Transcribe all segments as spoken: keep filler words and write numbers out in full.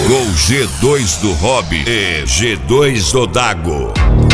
Gol G dois do Hobby e G dois do Dago.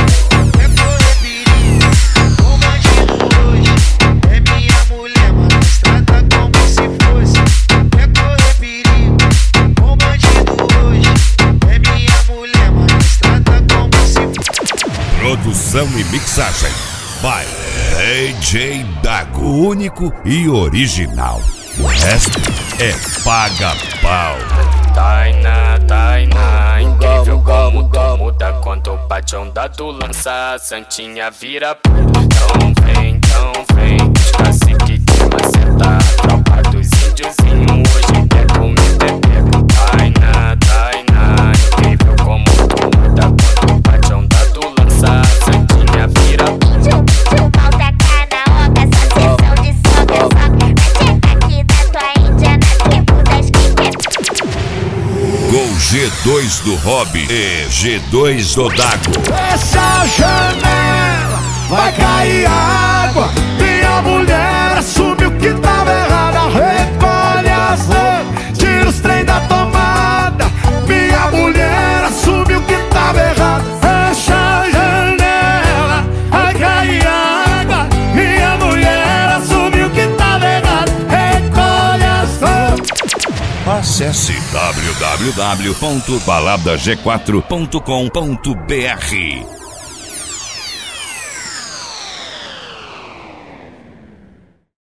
Produção e mixagem by D J Dago, o único e original. O resto é paga-pau. Taina, Taina, incrível como tu muda quando bate onda tu lança, santinha vira puta. Então vem, então vem, os cacique que maceta, tropa dos índiozinho, hoje quer comer pepeco. Taina, Taina, incrível como tu muda quando bate onda tu lança, santinha vira puta. Volta cá na oca, só sessão de soca, soca. Vai checar aqui da tua índia na tribo das quique. Gol G dois do Hobby e G dois do Dago. Essa janela vai cair água. Minha mulher assumiu que tava errada. Recolhe as lãs, tira os trem da tomada. Minha mulher assumiu que tava errada. Essa janela vai cair água. Minha mulher assumiu que tava errada. Recolhe as lãs. Acesse w w w ponto balada g quatro ponto com ponto b r.